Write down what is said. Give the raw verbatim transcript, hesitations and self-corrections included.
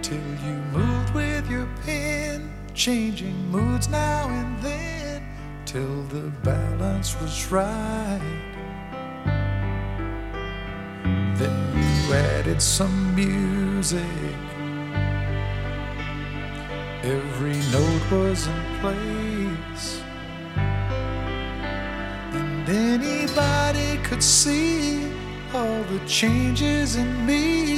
till you moved with your pen, changing moods now and then till the balance was right. Then you added some music, every note was in place, and anybody could see all the changes in me.